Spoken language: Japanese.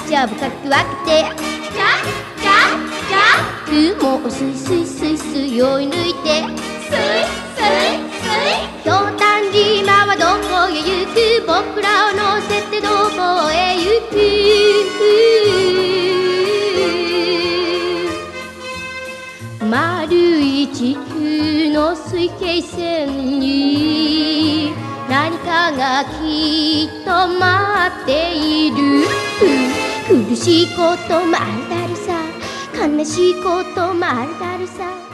ちゃ深く分けて、じゃじゃじゃ雲をスイスイスイスイ追い抜いて、スイスイスイひょうたん島はどこへ行く、僕らを乗せてどこへ行く。丸い地球の水平線に何かがきっと待っている。苦しいこともあるだろさ、悲しいこともあるだろさ。